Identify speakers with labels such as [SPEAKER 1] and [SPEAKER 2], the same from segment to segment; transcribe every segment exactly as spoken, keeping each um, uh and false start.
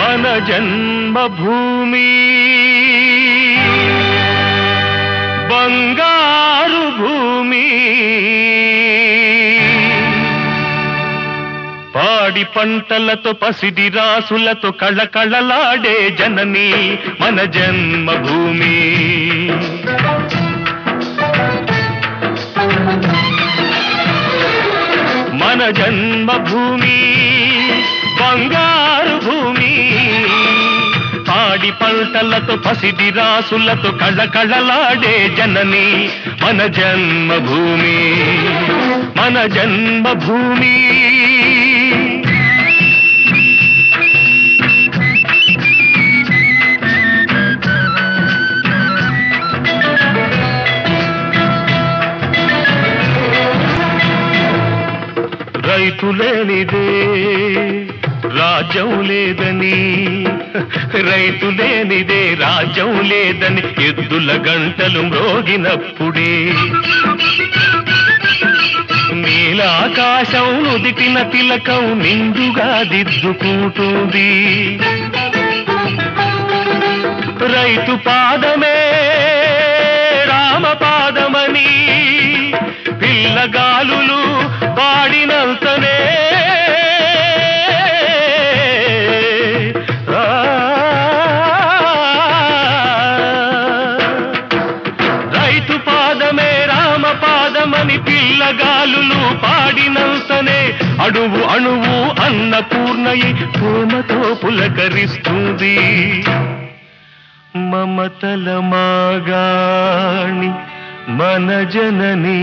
[SPEAKER 1] మన జన్మభూమి బంగారు భూమి, పాడి పంటలతో పసిడి రాసులతో కళకళలాడే జనని మన జన్మభూమి. మన జన్మభూమి బంగారు భూమి, పాడి పంటలతో పసిడి రాసులతో కళకళలాడే జనని మన జన్మభూమి. మన జన్మభూమి రైతు లేనిదే రాజ్యం లేదని, రైతు లేనిదే రాజ్యం లేదని ఎద్దుల గంటలు మ్రోగినప్పుడే నీలాకాశం నుదిటిన తిలకం నిండుగా దిద్దుకుంటుంది. రైతు పాదమే రామ పాదమని పిల్లగాలులు పాడినంతనే రైతు పాదమే రామ పాదమని పిల్లగాలులు పాడినంతనే అణువు అణువు అన్నపూర్ణయి ప్రేమతో పులకరిస్తుంది. మమతల మాగాణి మన జనని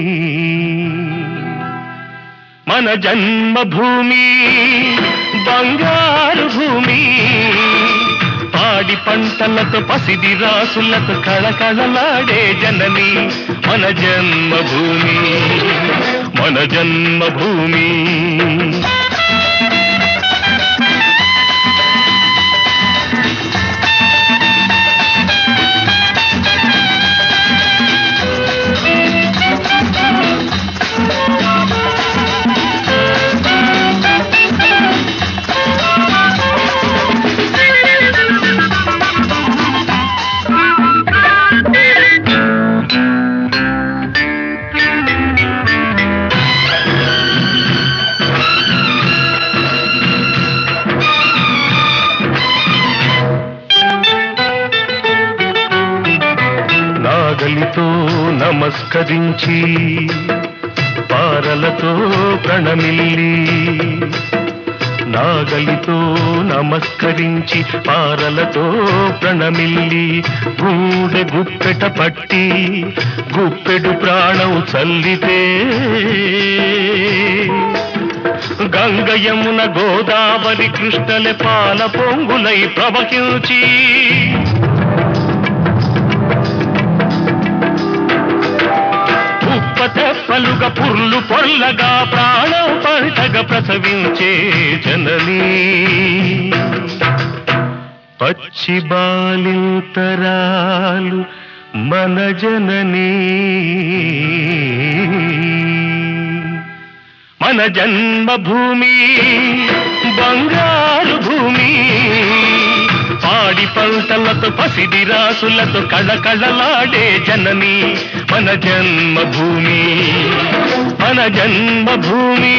[SPEAKER 1] మన జన్మభూమి బంగారు భూమి, పాడి పంటలతో పసిడి రాసులతో కళకళలాడే జనని మన జన్మభూమి. మన జన్మభూమి నాగలితో నమస్కరించి పారలతో ప్రణమిల్లి, నాగలితో నమస్కరించి పారలతో ప్రణమిల్లి గూడె గుప్పెట పట్టి గుప్పెడు ప్రాణం చల్లితే గంగ యమున గోదావరి కృష్ణలే పాల పొంగులై ప్రవహించి తెప్పలుగా పుర్లు పొల్లగా ప్రాణం పంటగా ప్రసవించే జనని పచ్చి బాలింతరాలు మన జనని. మన జన్మభూమి బంగారు భూమి, పాడి పంటలతో పసిడి రాసులతో కళకళలాడే జనని మన జన్మభూమి. మన జన్మభూమి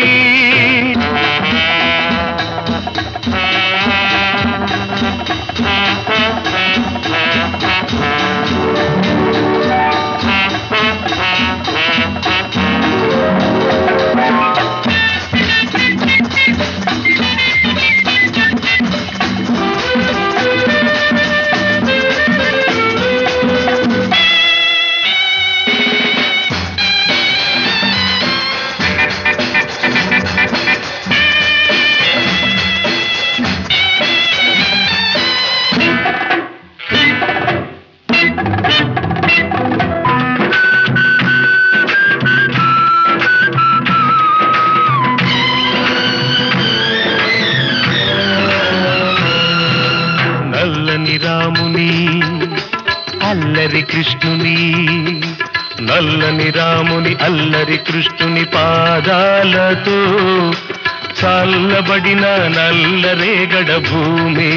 [SPEAKER 1] రాముని అల్లరి కృష్ణుని, నల్లని రాముని అల్లరి కృష్ణుని పాదాలతో చల్లబడిన నల్లరేగడ భూమి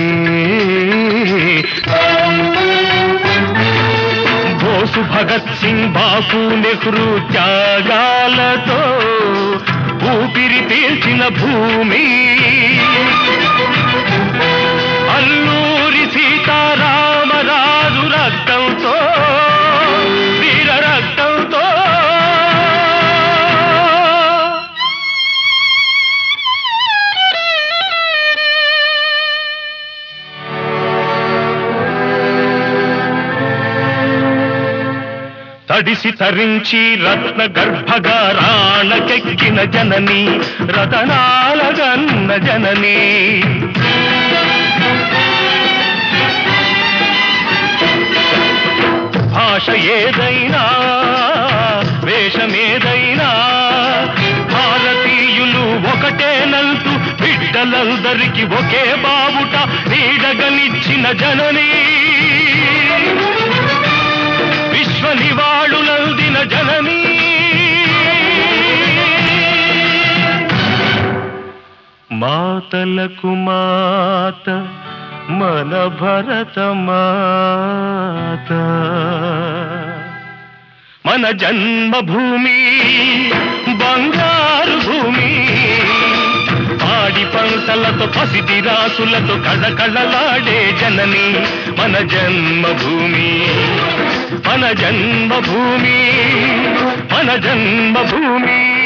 [SPEAKER 1] బోసు భగత్ సింగ్ బాపు నెహ్రూ త్యాగాలతో ఊపిరి పీల్చిన భూమి అల్లూరి సీతారామరాజు రక్తంతో వీర రక్తంతో తడిసి తరించి రత్న గర్భగారాణకెక్కిన జనని రతనాలగన్న జనని భాష ఏదైనా వేషమేదైనా భారతీయులు ఒకటేనంటూ బిడ్డలందరికీ ఒకే బావుట నీడగనిచ్చిన జనని విశ్వ నివాళులందిన జనని మాతలకు మాత మన భరత మాత మన జన్మభూమి బంగారు భూమి పాడి పంటలతో పసిటి రాసులతో కళకళలాడే జనని మన జన్మభూమి మన జన్మభూమి మన జన్మభూమి